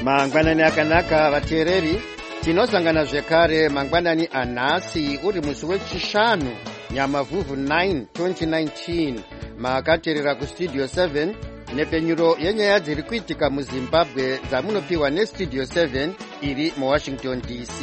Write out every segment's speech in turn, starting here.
Mangwanani akanaka vateereri, tinosangana zvekare mangwanani anhasi uri musi wechishanu Nyamavhuvhu 9 2019 makateerera kustudio 7 nepfenyuro yenyaya dziri kuitika muZimbabwe dzamunopiwa nestudio 7 iri muWashington DC.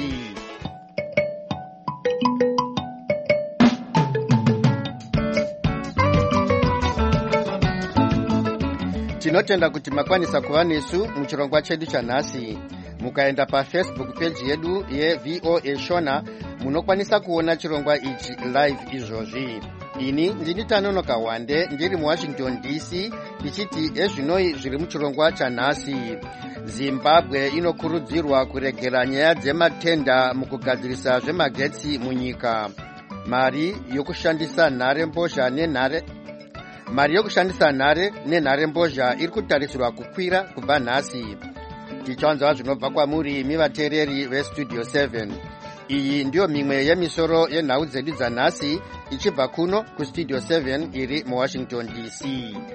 Tinotenda kuti makwanisa kuva nesu muchirongwa chedu chanhasi. Mukaenda paFacebook page yedu yeVOA Shona munokwanisa kuona chirongwa ichi live izvozvi. Ini ndini Tanonoka Wande ndiri muWashington DC ndichiti ezvinoi zviri muchirongwa chanhasi. Zimbabwe inokurudzirwa kuregera nyaya dzematenda mukugadzirisa zvemagetsi munyika. Mari yokushandisa nhare nenharembozha iri kutarisirwa kukwira kubva nhasi. Tichawanzawo zvinobva kwamuri imi vateereri vestudio 7. Iyi ndiyo mimwe yemisoro yenhau dzedu dzanhasi ichibva kuno kustudio 7 iri muWashington DC.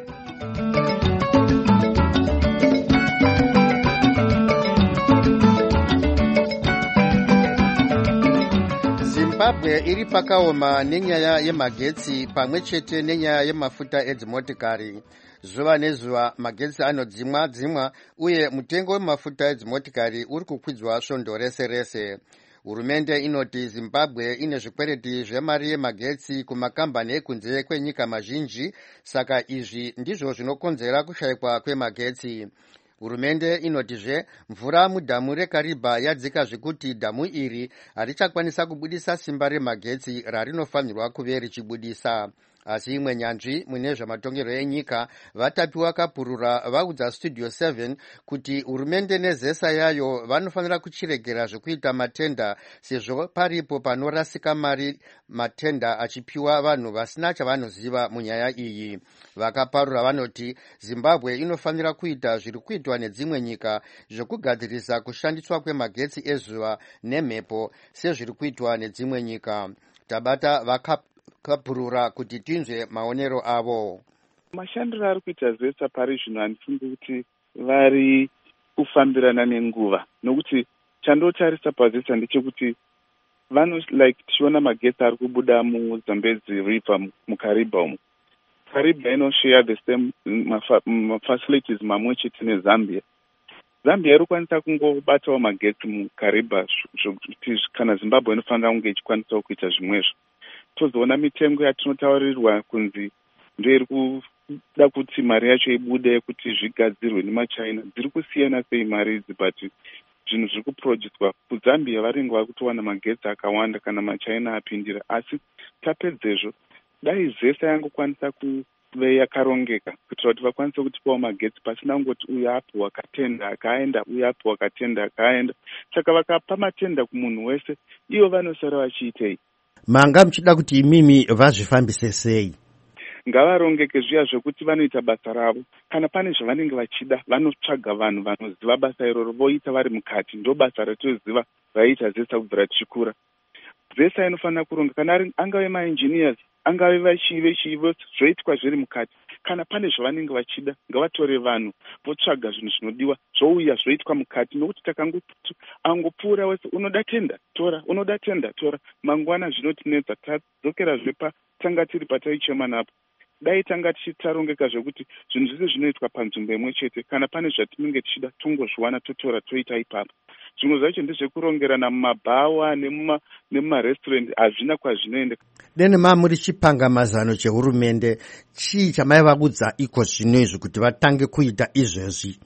Zimbabwe iri pakaoma nenyaya yemagetsi pamwe chete nenyaya yemafuta edzimotikari. Zuva nezuva magetsi anodzimwa uye mutengo wemafuta edzimotikari uri kukwidzwa svondo rese rese. Hurumende inoti Zimbabwe ine zvikwereti zvemari yemagetsi kumakambani ekunze kwenyika mazhinji, saka izvi ndizvo zvinokonzera kushayikwa kwemagetsi. Hurumende inotizve mvura mudhamu reKariba yadzika zvekuti dhamu iri harichakwanisa kubudisa simba remagetsi rarinofanirwa kuve richibudisa. Asi imwe nyanzvi mune zvamatongerwo enyika vatapiwa kapurura vaudza studio 7 kuti hurumende nezesa yayo vanofanira kuchiregera zvekuita matenda sezvo paripo panorasika mari matenda achipiwa vanhu vasina chavanoziva munyaya iyi. Vakaparura vanoti Zimbabwe inofanira kuita zviri kuitwa nedzimwe nyika zvekugadzirisa kushandiswa kwemagetsi ezuva nemhepo sezviri kuitwa nedzimwe nyika. Tabata vakapurura kuti tinzwe maonero avo. Mashandiro ari kuita zesa pari zvino handifungi kuti vari kufambirana nenguva, nokuti chandotarisa pazesa ndechekuti tichiona magetsi ari kubuda muZambezi River muKariba umu. Kariba inoshare the same facilities mamwe chete neZambia. Zambia iri kwanisa kungobatawo magetsi muKariba zvokuti kana Zimbabwe inofanira kunge ichikwanisawo kuita zvimwezvo. Tozoona mitengo yatinotaurirwa kunzi ndoiri kuda kuti mari yacho ibude kuti zvigadzirwe nemaChina. Dziri kusiyana sei mari idzi, but zvinhu zviri kuproducwa kuZambia varinge vari kutowana magetsi akawanda kana maChina apindira. Asi tapedzezvo dai zesa yangokwanisa kuve yakarongeka kuitira kuti vakwanise kutipawo magetsi pasina kungoti uyu apiwa katenda akaenda, uyu apiwa katenda akaenda. Saka vakapa matenda kumunhu wese, ivo vanosara vachiitei? Manga muchida kuti imimi vazvifambise sei? Ngavarongeke zviya zvokuti vanoita basa ravo. Kana pane zvavanenge vachida vanotsvaga vanhu vanoziva basa iroro voita vari mukati. Ndo basa ratoziva vaiita zesa kubvira tichikura. Zesa inofanira kuronga kana angave maengineers, angave vachive zvoitwa zviri mukati. Kana pane zvavanenge vachida ngavatore vanhu votsvaga zvinhu zvinodiwa zvouya zvoitwa mukati, nokuti angopfuura wese unoda tenda tora, unoda tenda tora. Mangwana zvinotinetsa, tadzokerazve tanga tiri pataichema napo. Dai tanga tichitarongeka zvekuti zvinhu zvese zvinoitwa panzvimbo imwe chete. Kana pane zvatinenge tichida tongozviwana totora toita ipapo. Zvimwe zvacho ndezvekurongerana mumabhawa nemumarestaurant, hazvina kwazvinoenda. Deni muri chipanga mazano chehurumende, chii chamaivaudza iko zvino izvi kuti vatange kuita izvezvi?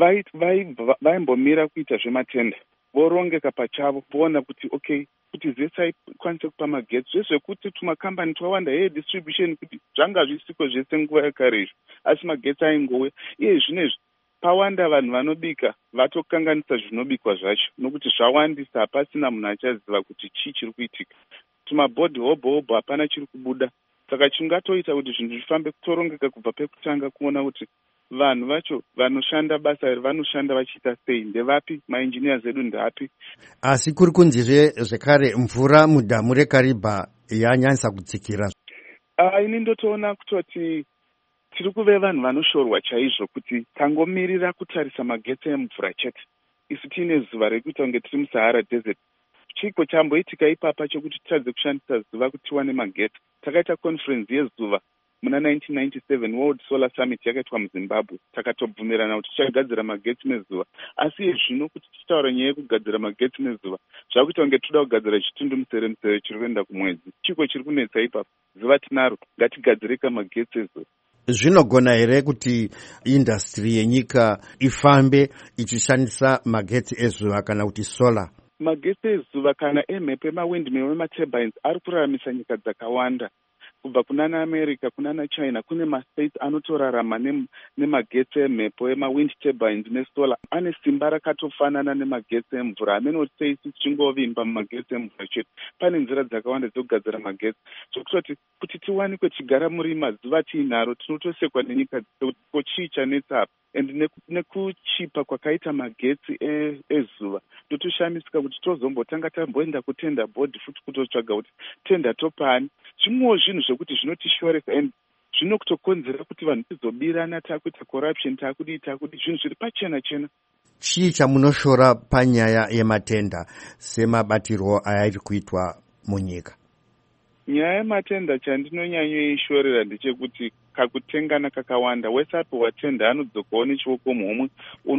Vaimbomira kuita zvematenda, vorongeka pachavo, voona kuti okay, kuti zesa ikwanise kupa magetsi. Zvezvekuti tumakambani twawanda distribution kuti zvanga zvisiko zvese nguva yakare izvo, asi magetsi aingouya. Iye zvinezvi pawanda vanhu vanobika vatokanganisa zvinobikwa zvacho, nokuti zvawandisa hapasina munhu achaziva kuti chii chiri kuitika. Tumabhodhi hobho hapana chiri kubuda. Saka chingatoita kuti zvinhu zvifambe kutorongeka kubva pekutanga, kuona kuti vanhu vacho vanoshanda basa iri vanoshanda vachiita sei, ndevapi, maengineers edu ndeapi. Asi kuri kunzizve zvekare mvura mudhamu reKariba yanyanyisa kudzikira. Ini ndotoona kutoti tiri kuve vanhu vanoshorwa chaizvo kuti tangomirira kutarisa magetsi emvura chete. isu tiine zuva rekuita kunge tiri muSahara Desert. Chiko chamboitika ipapa chekuti titadze kushandisa zuva kuti tiwane magetsi. Takaita conference yezuva muna 1997 World Solar Summit yakaitwa muZimbabwe. Takatobvumirana kuti tichagadzira magetsi nezuva. Asi zvino kuti tichitaura nyaya yekugadzira magetsi nezuva, zvakuita kunge toda kugadzira chitundu musere chiri kuenda kumwedzi. Chiko chiri kunetsa ipapo. Zuva tinaro, ngatigadzirika magetsi ezuva. Zvinogona here kuti industry yenyika ifambe ichishandisa magetsi ezuva kana kuti solar? Magetsi ezuva kana emhepo emawindmill ematurbines ari kuraramisa nyika dzakawanda. Kubva kunana America, kunana China, kune mastates anotorarama nemagetsi emhepo emawind turbines nesolar. Ane simba rakatofanana nemagetsi emvura. Amenoti isi tichingovimba mumagetsi emvura chete. Pane nzira dzakawanda dzokugadzira magetsi. Zvokutoti kuti tiwanikwe tigara murima zuva tiinaro, tinotosekwa nenyika chii chanetsa. And nekuchipa kwakaita magetsi ezuva, totoshamisika kuti tozombotanga tamboenda kutenda board futi kutotsvaga kuti tenda topani. Zvimwewo zvinhu zvekuti zvinotishoresa and zvinokutokonzera kuti vanhu tizobirana, takuita corruption, takudi zvinhu zviri pachena chena. Chii chamunoshora panyaya yematenda semabatirwo ayari kuitwa munyika? Nyaya yematenda chandinonyanyoishorera ndechekuti kakutengana kakawanda. Wesapo watenda anodzokawo nechioko muhomwe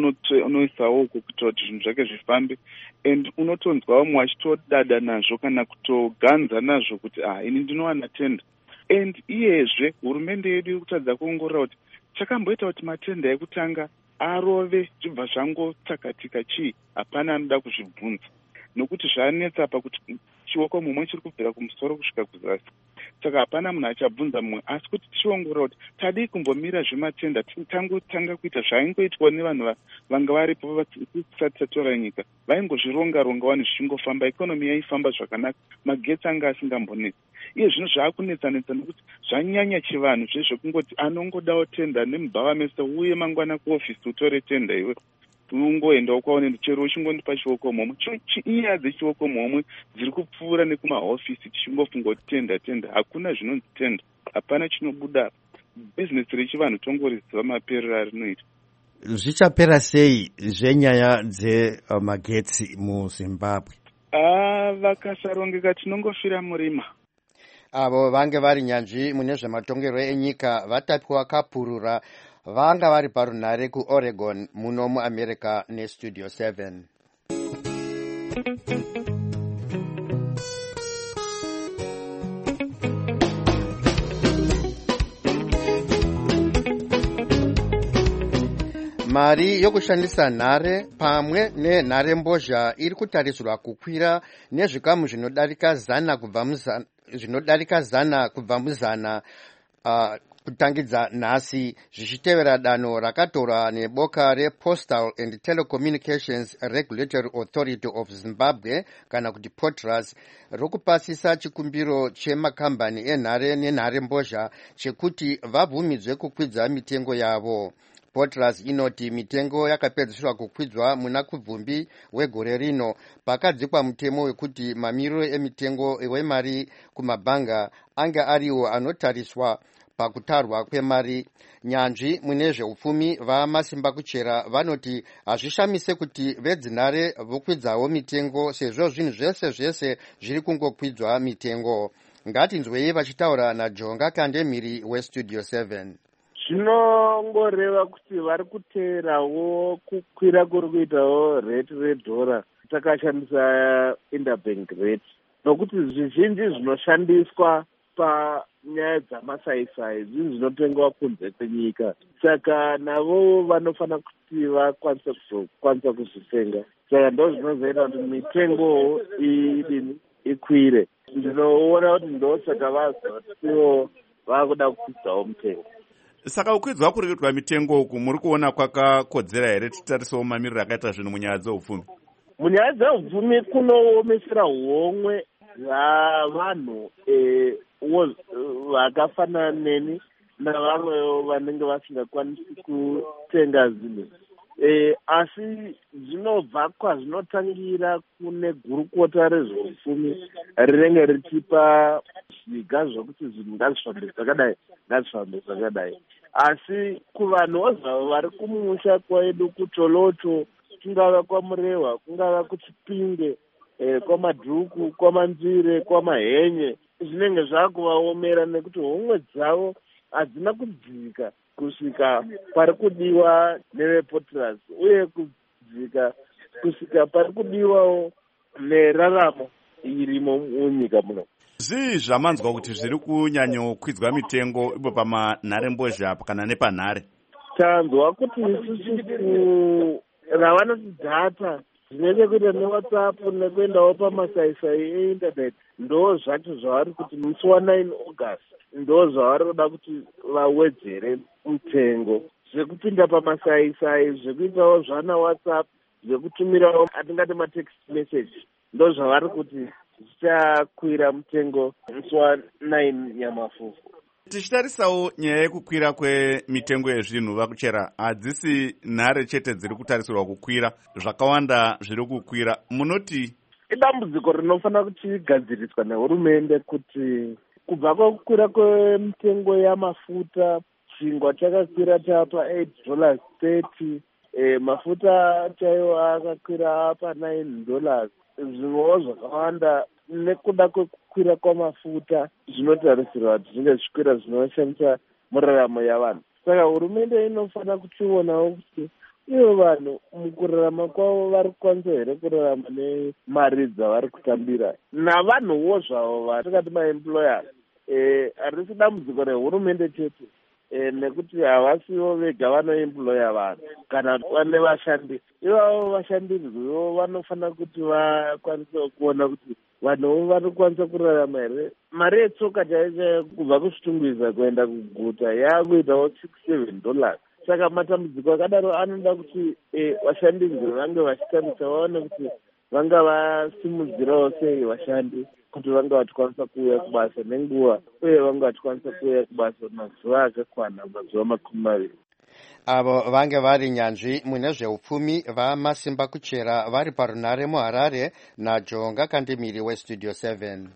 unoisawo uko kuita kuti zvinhu zvake zvifambe, and unotonzwa vamwe vachitodada nazvo kana kutoganza nazvo kuti ini ndinowana tenda. And iyezve hurumende yedu iri kutadza kuongorora kuti chakamboita kuti matenda ekutanga arove zvibva zvangotsakatika chii. Hapana anoda kuzvibvunza, nokuti zvanetsa pakuti chioko mumwe chiri kubvira kumusoro kusvika kuzasi. Saka hapana munhu achabvunza mumwe, asi kuti tichiongorora kuti tadii kumbomira zvematenda tangotanga kuita zvaingoitwa nevanhu vanga varipo tisati tatora nyika. Vaingozvironga-ronga vanhu zvichingofamba, ikonomi yaifamba zvakanaka, magetsi anga asingambonetsi. Iye zvino zvaakunetsa-netsa nokuti zvanyanya chivanhu zvezvekungoti anongodawo tenda nemubhava mese, uye mangwana kuofisi utore tenda iwe. Ungoendawo kwaunenge chero uchingondipa chioko momwe. Inyaya dzechioko momwe dziri kupfuura nekumahofisi tichingofunga kuti tenda. Hakuna zvinonzi tenda. Hapana chinobuda. Bhizinesi rechivanhu tongoriziva maperero arinoita. Zvichapera sei zvenyaya dzemagetsi muZimbabwe? Vakasarongeka tinongofira murima. Avo vange vari nyanzvi mune zvematongerwo enyika vatapwa kapurura vanga vari parunhare kuOregon muno muAmerica neStudio 7. Mari yokushandisa nhare pamwe nenharembozha iri kutarisirwa kukwira nezvikamu zvinodarika zana kubva muzana kutangidza nhasi, zvichitevera danho rakatorwa neboka rePostal and Telecommunications Regulatory Authority of Zimbabwe kana kuti POTRAS rokupasisa chikumbiro chemakambani enhare nenharembozha chekuti vabvumidzwe kukwidza mitengo yavo. POTRAS inoti mitengo yakapedzisirwa kukwidzwa muna kubvumbi wegore rino pakadzikwa mutemo wekuti mamiriro emitengo wemari kumabhanga ange ariwo anotariswa pakutarwa kwemari. Nyanzvi mune zveupfumi vamasimba kuchera vanoti hazvishamise kuti vedzinhare vokwidzawo mitengo sezvo zvinhu zvese zviri kungokwidzwa mitengo. Ngatinzwei vachitaura naJonga Kandemiri weStudio 7. Zvinongoreva kuti vari kuteerawo kukwira kuri kuitawo rate redhora takashandisa interbank rate, nokuti zvizhinji zvinoshandiswa panyaya dzamasaisai zvinhu zvinotengwa kunze kwenyika, saka navo vanofanira kuti vakwanisa kuzvitenga. Saka ndo zvinozoita kuti mitengo ikwire. Ndinoona kuti ndo saka vazivo vakuda kukwidzawo mutengo. Saka ukwidzwa kuri kuitwa mitengo uku muri kuona kwakakodzera here titarisawo mamiriro akaita zvinhu munyaya dzeupfumi? Munyaya dzeupfumi kunoomesera homwe vanhu vakafanana neni navamwewo vanenge vasingakwanisi kutenga zvinhu. Asi zvinobva kwazvinotangira kune gurukota rezveupfumi rinenge richipa zviga zvokuti zvinhu ngazvifambe zvakadai. Asi kuvanhu zvavo vari kumusha kwedu kucholocho kungava kwamurehwa, kungava kuchipinge, kwamadhuku, kwamanzvire, kwamahenye, zvinenge zvakuvaomera nekuti homwe dzavo hadzina kudzika kusvika pari kudiwa nevepotiras, uye kudzika kusvika pari kudiwawo neraramo irimo munyika muno. zvii zvamanzwa kuti zviri kunyanyokwidzwa mitengo ipo pamanharembozha kana nepanhare? Tanzwa kuti isusu ravanoti data zvine chekuita newhatsapp nekuendawo pamasaisai einternet ndo zvacho zvavari kuti musi wa9 August ndo zvavari kuda kuti vawedzere mutengo, zvekupinda pamasaisai, zvekuitawo zvana whatsapp, zvekutumirawo atingati matext message, ndo zvavari kuti zvichakwira mutengo musi wa9 Nyamafufu. Tichitarisawo nyaya yekukwira kwemitengo yezvinhu vakuchera, hadzisi nhare chete dziri kutarisirwa kukwira, zvakawanda zviri kukwira. Munoti idambudziko rinofanira kuchigadziriswa nehurumende kuti kubva kwakukwira kwemitengo yamafuta, chingwa chakakwira chapa $8.30, mafuta chaiwo akakwira apa $9. Zvimwewo zvakawanda nekuda kwekukwira kwamafuta zvinotarisirwa kuti zvinge zvikwira zvinoshamisa muraramo yavanhu. Saka hurumende inofanira kuchionawo kuti ivo vanhu mukurarama kwavo vari kukwanisa here kurarama nemari dzavari kutambira, navanhuwo zvavo vatingati maemployers. Harisi dambudziko rehurumende chete, nekuti havasiwo vega vanoemploya vanhu kana vane vashandi. Ivavo vashandirizwewo vanofanira kuti vakwanise kuona kuti vanhuwo vari kukwanisa kurarama here. Mari yetsoka chaicho kubva kuzvitungwiza kuenda kuguta yakuitawo $6-7. Saka matambudziko akadaro anoda kuti vashandirizwe vange vachitarisa vaone kuti vanga vasimudzirawo sei vashandi kuti vanga vachikwanisa kuuya kubasa nenguva, uye vanga vachikwanisa kuuya kubasa mazuva akakwana, mazuva 20. Avo vange vari nyanzvi mune zveupfumi vaMasimba Kuchera vari parunare muHarare naJonga Kandimiri weStudio 7.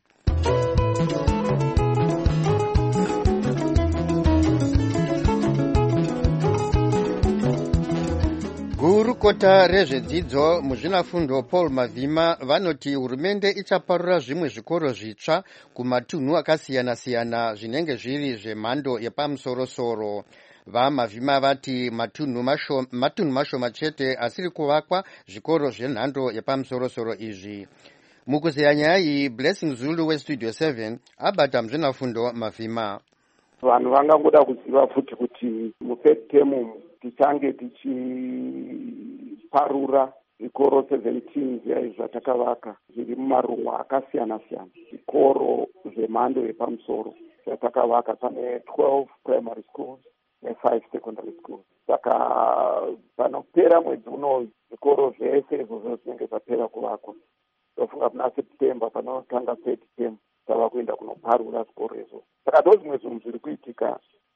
Gurukota rezvedzidzo muzvinafundo Paul Mavhima vanoti hurumende ichaparura zvimwe zvikoro zvitsva kumatunhu akasiyana-siyana zvinenge zviri zvemhando yepamusoro-soro. VaMavhima vati matunhu mashoma chete asiri kuvakwa zvikoro zvenhando yepamusoro-soro izvi. Mukuzeya nyaya iyi, Blessing Zulu weStudio 7 abata muzvinafundo Mavhima. Vanhu vangangoda kuziva futi kuti mufirst term tichange tichiparura zvikoro 17 zviya zvatakavaka zviri mumarumwa akasiyana-siyana, zvikoro zvemhando yepamusoro zvatakavaka. Pane 12 primary schools ne5 secondary schools. Saka panopera mwedzi uno zvikoro zvese izvozvo zvinenge zvapera kuvakwa. Tofunga muna September panotanga third term tava kuenda kunoparura zvikoro izvo. Saka ndo zvimwe zvinhu zviri kuitika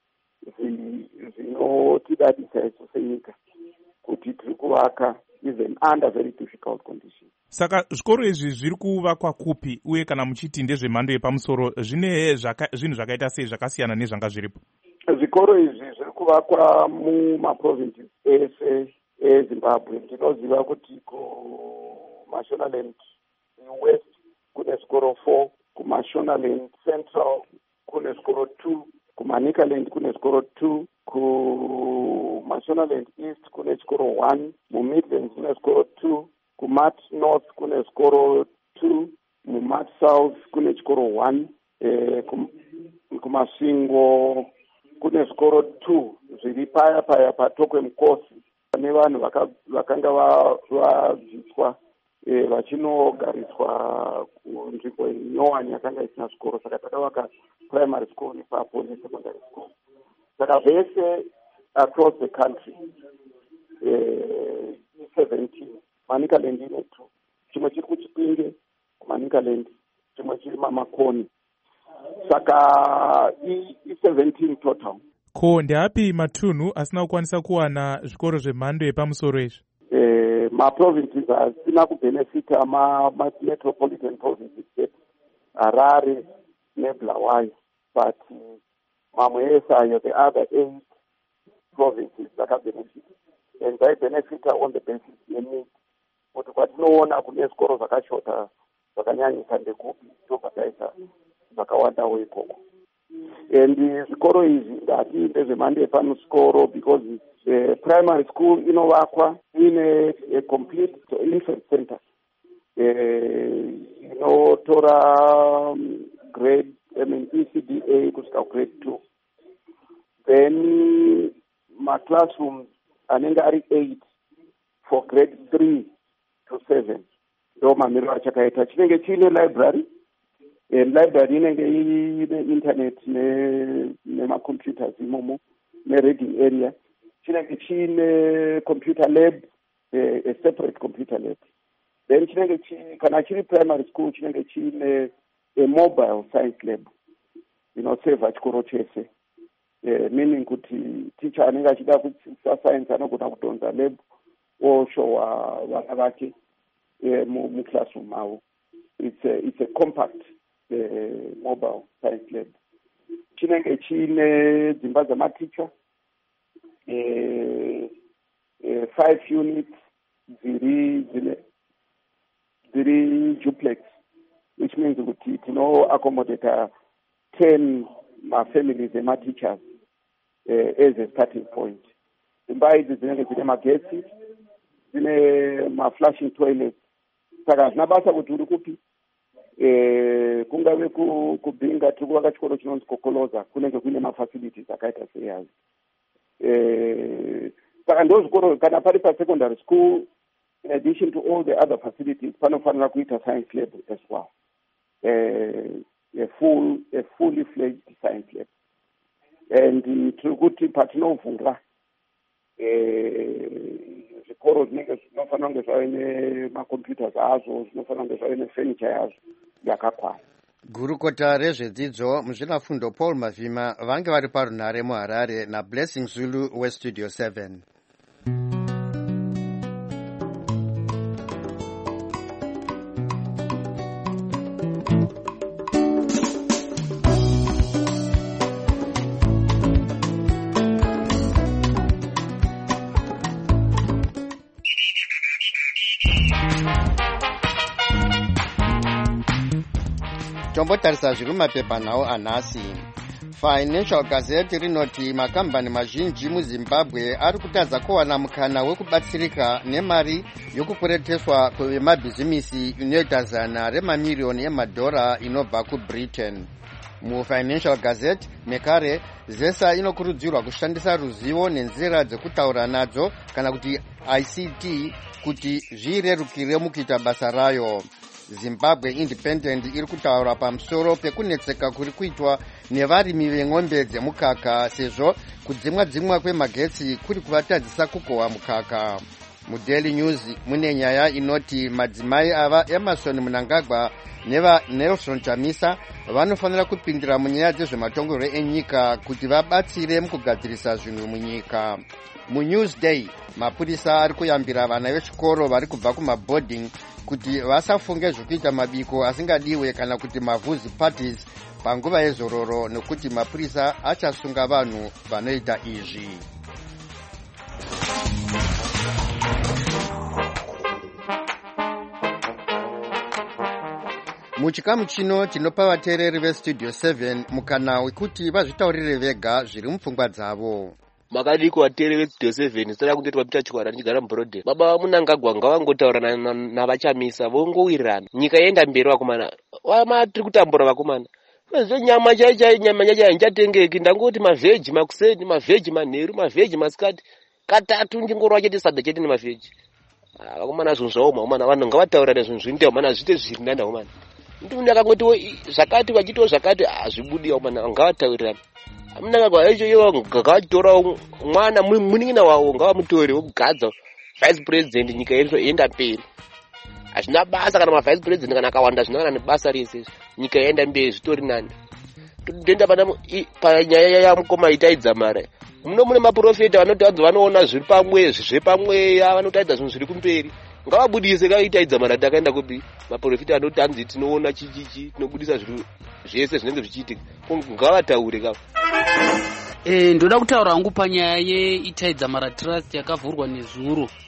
zvinotidadisa isu senyika kuti tiri kuvaka even under very difficult conditions. Saka zvikoro izvi zviri kuvakwa kupi, uye kana muchiti ndezvemhando yepamusoro zvine zvinhu zvakaita sei zvakasiyana nezvanga zviripo? Zvikoro izvi zviri kuvakwa mumaprovinces ese eZimbabwe. Ndinoziva kuti kuMashonaland West kune zvikoro 4, kuMashonaland Central kune zvikoro 2, kuManicaland kune zvikoro 2, kuMashonaland East kune zvikoro 1, muMidlands kune zvikoro 2, kuMat North kune zvikoro 2, muMat South kune zvikoro 1, kuMasvingo kune zvikoro 2 zviri paya patokwe mukosi. Pane vanhu vakanga vabviswa vachinogariswa kunzvimbo inyowani yakanga isina zvikoro, saka takavaka primary school ipapo nesecondary school. Saka vese across the country 17, Manicaland ine 2, chimwe chiri kuChipinge kuManicaland, chimwe chiri maMakoni. Saka i17 total. Ko ndeapi matunhu asina kukwanisa kuwana zvikoro zvemhando yepamusoro izvi? Maprovinces asina kubenefita metropolitan provinces, Harare neBulawayo, but mamwe ese ayo, the other 8 provinces dzakabenefita, and they benefita on the basis yeningi. tinoona kune zvikoro zvakashota zvakanyanyisa ndekupi tobva taisa zvakawandawo ikoko. And zvikoro izvi ndati ndezvemhando yepamusoro because primary school inovakwa ine a complete infant center inotora grade ECDA kusvika grade 2. Then maclassrooms anenge ari 8 for grade 3 to 7 ndo mamiriro achakaita. Chinenge chiine library, and library inenge ine internet nemacomputers imomo nereading area. Chinenge chiine computer lab, a separate computer lab. Then chinenge kana chiri primary school chinenge chiine a mobile science lab inoseva chikoro chese. Meaning kuti teacher anenge achida kudzidzisa science anogona kudhonza lab oshowa vana vake muclassroom avo. It's a compact mobile science lab. Chinenge chiine dzimba dzamaticha 5 units dziri duplex, which means kuti tinoaccommodate 10 mafamilies ema-teachers as a starting point. Dzimba idzi dzinenge dzine magetsi, dzine ma-flushing toilets. Saka hazvina basa kuti uri kupi, kungave kubhinga tiri kuvaka chikoro chinonzi Kokoloza, kunenge kuine mafacilities akaita seyazi. Saka ndo zvikoro kana pari pasecondary school, in addition to all the other facilities, panofanira kuita science lab as well. A fully fledged science lab. And tiri kuti patinovhura zvikoro zvinenge zvinofanira kunge zvaine macomputers azvo, zvinofanira kunge zvaine furniture yazvo yakakwana. Gurukota rezvedzidzo muzvinafundo Paul Mavhima vange vari parunhare muHarare naBlessing Zulu weStudio 7. Tombotarisa zviri mumapepanhau anhasi. Financial Gazette rinoti makambani mazhinji muZimbabwe ari kutadza kuwana mukana wekubatsirika nemari yokupureteswa kwemabhizimisi inoita zana remamiliyoni emadhora inobva kuBritain. MuFinancial Gazette nekare ZESA inokurudzirwa kushandisa ruzivo nenzira dzekutaura nadzo kana kuti ICT kuti zvirerukire mukuita basa rayo. Zimbabwe Independent iri kutaura pamusoro pekunetseka kuri kuitwa nevarimi veng'ombe dzemukaka sezvo kudzimwa kwemagetsi kuri kuvatadzisa kukohwa mukaka. MuDaily News mune nyaya inoti madzimai ava Emerson Mnangagwa neNelson Chamisa vanofanira kupindira munyaya dzezvematongero enyika kuti vabatsire mukugadzirisa zvinhu munyika. MuNewsday mapurisa ari kuyambira vana vechikoro vari kubva kumaboarding kuti vasafunge zvekuita mabiko asingadiwe kana kuti mavhuzi parties panguva yezororo nekuti mapurisa achasunga vanhu vanoita izvi. Muchikamu chino tinopa vateereri veStudio 7 mukana wekuti vazvitaurire vega zviri mupfungwa dzavo. Makadiko vateereri veStudio 7 sara kundoti wapita chikwara ndichigara muBroadway. Baba Munangagwa ngavangotaura navachamisa vongowirirana. Nyika yenda mberi vakomana. Tiri kutambura vakomana. Nyama chaichai nyama nyacha haichatengeki ndangoti mavheji makuseni mavheji manheru mavheji masikati katatu ndingorwa chete sadza chete nemavheji. Vakomana zvinhu zvaoma komana vanhu ngavataurane zvinhu zvinoita komana zviite zviri nanda komana. Ndini akangoti zvakati vachitawo zvakati hazvibudi komana ngavataurirane. Munangagwa icho iwo ngavatora mwana munin'ina wawo ngavamutore wokugadza vice president nyika yedu yenda mberi. Hazvina basa kana mavice president kana akawanda zvinangana nebasa rese nyika yenda mberi zvitori nani. Todenda panyaya yamukoma itaidza mare. Mune maprofeta vanoti vanoona zviri pamwe zvepamweya vanotaidza zvinhu zviri kumberi. Ngavabudise kaitaidza mara takaenda kupi maprofita anoti anzi tinoona chichichi tinobudisa zviro zvese zvinenge zvichiitika. Ngavataure kavo. Ndoda kutaura hangu panyaya yeitaidza mara trust yakavhurwa nezuro.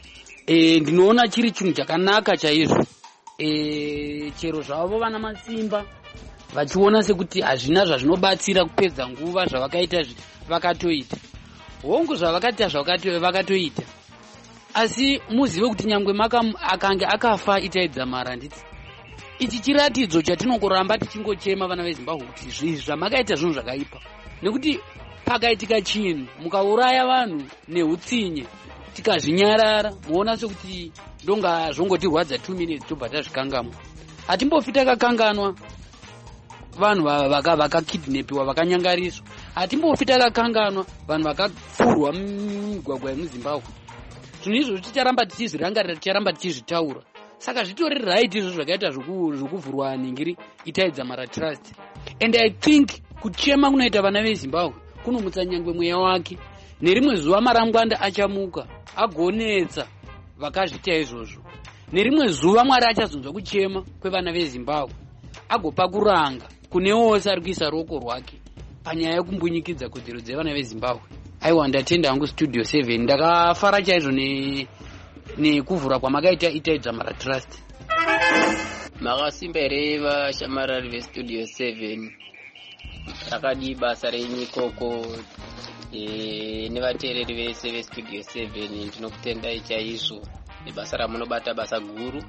ndinoona chiri chinhu chakanaka chaizvo. Chero zvavo vana masimba vachiona sekuti hazvina zvazvinobatsira kupedza nguva zvavakaita vakatoita hongu zvavakaita vakatoita, asi muzive kuti nyangwe akange akafa itaidza mara nditi ichi chiratidzo chatinongoramba tichingochema vana veZimbabwe kuti zvinhu zvamakaita zvinhu zvakaipa, nekuti pakaitika chinhu mukauraya vanhu neutsinye tikazvinyarara muona sekuti ndonga zvongotirwadza 2 minutes tobva tazvikangamwa. Hatimbofi takakanganwa vanhu vakakidnepiwa vakanyangariswa, hatimbofi takakanganwa vanhu vakapfurwa mumigwagwa yemuZimbabwe. Zvinhu izvo ticharamba tichizvirangarira, ticharamba tichizvitaura. Saka zvitori right izvo zvakaita zvokuvhurwa ningiri itaidza mara trust. And I think kuchema kunoita vana veZimbabwe kunomutsa nyangwe mweya wake. Nerimwe zuva marangwanda achamuka agonetsa vakazvita izvozvo. Nerimwe zuva Mwari achazonzwa kuchema kwevana veZimbabwe agopa kuranga kune wose ari kuisa ruoko rwake panyaya yekumbunyikidza kodzero dzevana veZimbabwe. Aiwa, ndatenda hangu Studio 7, ndakafara chaizvo nekuvhura kwamakaita itaidza mara trust. Makasimba here vashamarari veStudio 7, rakadi basa renyu ikoko nevateereri vese veStudio 7. Ndinokutendai chaizvo nebasa ramunobata, basa guru.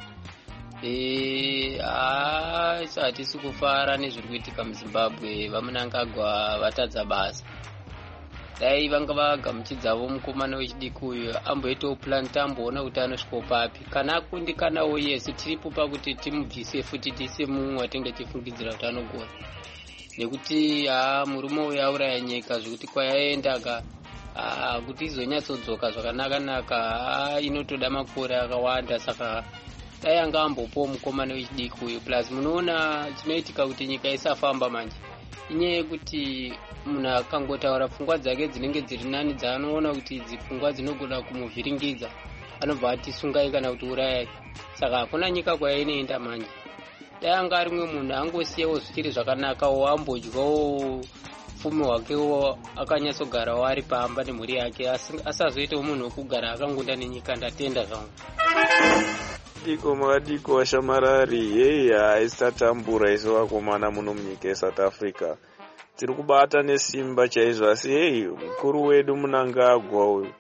Hatisi kufara nezviri kuitika muZimbabwe. Vamunangagwa vatadza basa. Dai vanga vagamuchidzavo mukomana wechidiki uyu amboitawo plan tamboona kuti anosvika papi. Kana akundikanawo yesu tiripo pakuti timubvise futi tiise mumwe watinge tifungidzira kuti anogona. Nekuti murume uyu auraya nyika zvekuti kwayaenda kuti izonyatsodzoka zvakanaka inotoda makore akawanda. Saka dai anga ambopowo mukomana wechidiki uyu. Plus munoona chinoitika kuti nyika isafamba manje inyaya yekuti munhu akangotaura pfungwa dzake dzinenge dziri nani dzaanoona kuti idzi pfungwa dzinogona kumuvhiringidza, anobva atisungai kana kuti urayai. Saka hakuna nyika kwainoenda manje. Dai anga ari mumwe munhu angosiyawo zvichiri zvakanakawo, ambodyawo upfumi hwakewo akanyatsogarawo ari pamba nemhuri yake, asazoitawo munhu wokugara akangoenda nenyika. Ndatenda zvangu. Diko makadiko washamarari, heyi haisatambura isu vakomana muno munyika yeSouth Africa. Tiri kubata nesimba chaizvo, asi heyi mukuru wedu Mnangagwa uyu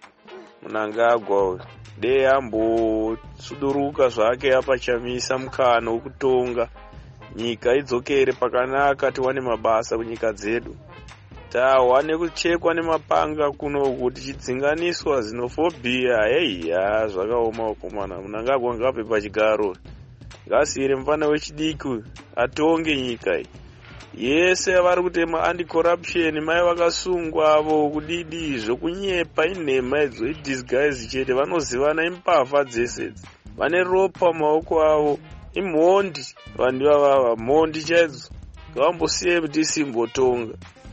dei ambosuduruka zvake apachamisa mukana wekutonga nyika idzokere pakanaka, tiwane mabasa kunyika dzedu. Tawa nekuchekwa nemapanga kunoku tichidzinganiswa xenophobia. Heyi zvakaoma vakomana. Mnangagwa ngape pachigaro, ngasiyire mufana wechidiki atonge nyika iyi yese. Vari kutema anti-corruption, mai vakasungwa avo kudidi zvokunyepa inhema idzo idisguise chete. Vanozivana impavha dzese, vane ropa maoko avo, imhondi. Vanhu ivava mhondi chaidzo, ngavambosiye kuti isimbotonga.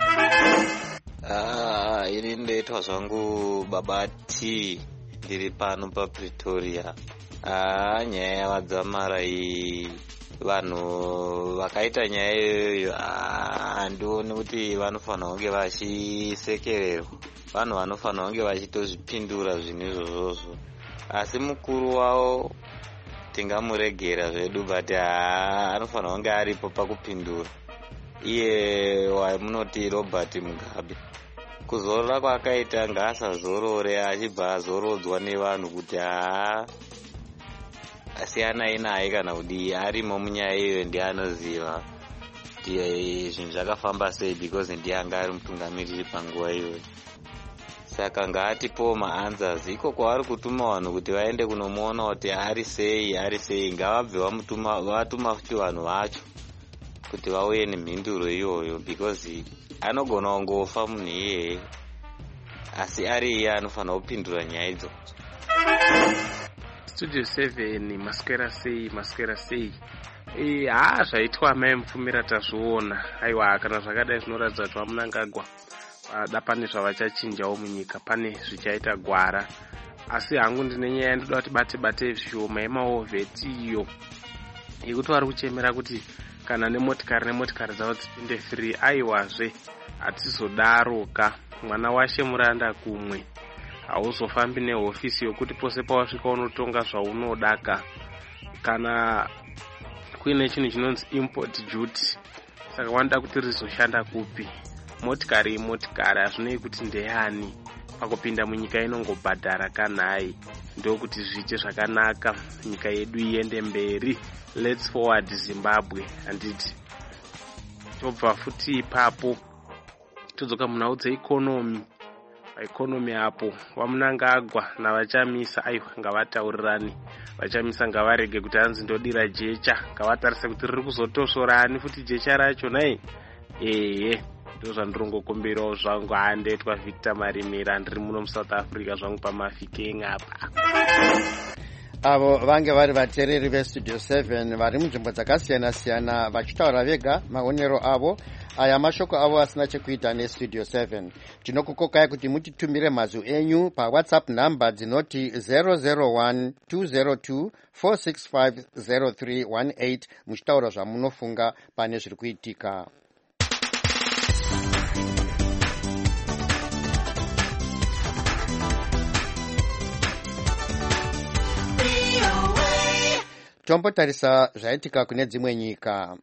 Ini ndoitwa zvangu babati, ndiri pano paPretoria. Nyaya yavadzamara iyi, vanhu vakaita nyaya iyoyo handioni kuti vanofanira kunge vachisekererwa. Vanhu vanofanira kunge vachitozvipindura zvinhu izvozvo, asi mukuru wavo tingamuregera zvedu, but anofanira kunge aripo pakupindura. Iye wamunoti Robert Mugabe, kuzorora kwakaita ngaasazorore achibva azorodzwa nevanhu kuti asiyanai naye kana kuti arimo munyaya iyo ndiye anoziva kuti zvinhu zvakafamba sei, because ndiye anga ari mutungamiriri panguva iyoyo. Saka ngaatipowo maanswers. Iko kwavari kutuma vanhu kuti vaende kunomuona kuti ari sei, ngavabve vatuma futi vanhu vacho kuti vauye nemhinduro iyoyo, because anogona kungofa munhu iyeye, asi ari iye anofanira kupindura nyaya idzodzo. Studio 7 maswera sei zvaitwa mai mupfumira tazviona. Aiwa, kana zvakadai zvinoratidza kuti vaMnangagwa da pane zvavachachinjawo munyika, pane zvichaita gwara. Asi hangu ndine nyaya yandoda kuti bate zvishoma yemaovheti iyo yekuti vari kuchemera kuti kana nemotikari dzavo dzipinde free. Aiwazve hatizodaroka, mwana washe muranda kumwe. hauzofambi nehofisi yokuti pose pawasvika unotonga zvaunodaka. Kana kuine chinhu chinonzi import duty, saka wanoda kuti rizoshanda kupi. Motikari imotikari, hazvinei kuti ndeyani. Pakupinda munyika inongobhadhara kanhai, ndokuti zviite zvakanaka, nyika yedu iende mberi. Let's forward Zimbabwe. Handiti tobva futi ipapo todzoka munhau dzeikonomi. Paikonomi apo vamunangagwa navachamisa aiwa ngavataurirani. Vachamisa ngavarege kuti hanzi ndodira jecha, ngavatarise kuti riri kuzotosorani futi jecha racho nai. Ndozvandirongokumbirawo zvangu. Handeitwa Victor Marimira, ndiri muno muSouth Africa zvangu pamafikeng apa. Avo vange vari vateereri vestudio 7 vari munzvimbo dzakasiyana-siyana vachitaura vega maonero avo. Aya mashoko avo asina chekuita nestudio 7. Tinokukokai kuti mutitumire mazwi enyu paWhatsApp namba dzinoti 001-202-465-0318 muchitaura zvamunofunga pane zviri kuitika. Tombotarisa zvaitika kune dzimwe nyika.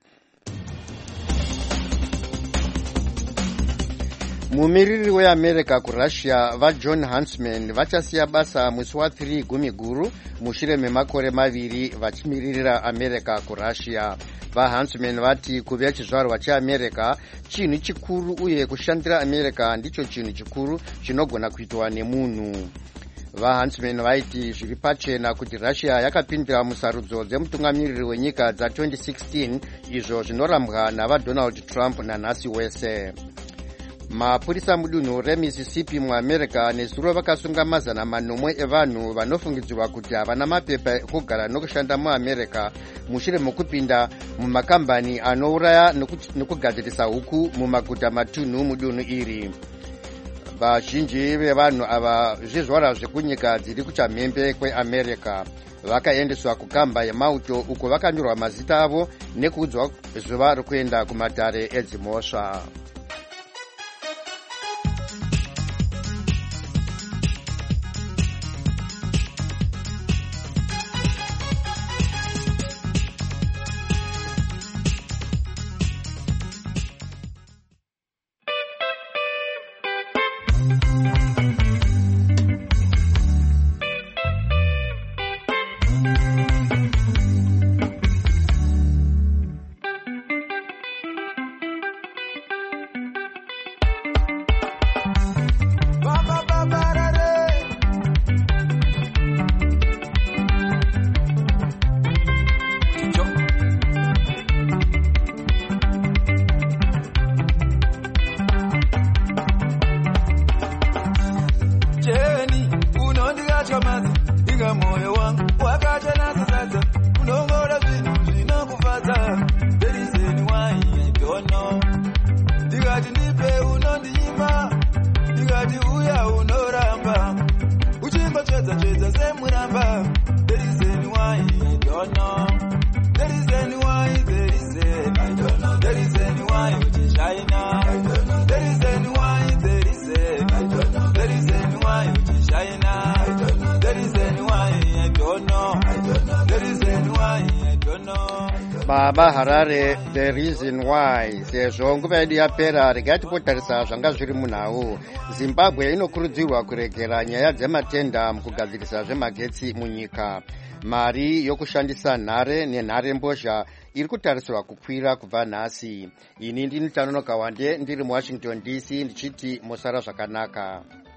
Mumiriri weAmerica kuRussia vaJohn Huntsman vachasiya basa musi wa3 gumiguru mushure memakore maviri vachimiririra America kuRussia. VaHuntsman vati kuva chizvarwa cheAmerica chinhu chikuru uye kushandira America ndicho chinhu chikuru chinogona kuitwa nemunhu. VaHuntsman vaiti zviri pachena kuti Russia yakapindira musarudzo dzemutungamiriri wenyika dza2016 izvo zvinorambwa navaDonald Trump nanhasi wese. Mapurisa mudunhu reMississippi muAmerica nezuro vakasunga mazana manomwe evanhu vanofungidzirwa kuti havana mapepa ekugara nokushanda muAmerica mushure mokupinda mumakambani anouraya nekugadzirisa huku mumaguta matunhu mudunhu iri. Vazhinji vevanhu ava zvizvarwa zvekunyika dziri kuchamhembe kweAmerica vakaendeswa kukamba yemauto uko vakanyorwa mazita avo nekuudzwa zuva rokuenda kumatare edzimhosva. Baba Harare, the reason why. Sezvo nguva yedu yapera, regai tipotarisa zvanga zviri munhau. Zimbabwe inokurudzirwa kuregera nyaya dzematenda mukugadzirisa zvemagetsi munyika. Mari yokushandisa nhare nenhare mbozha iri kutarisirwa kukwira kubva nhasi. Ini ndini Tanonoka Wande ndiri muWashington DC ndichiti musara zvakanaka.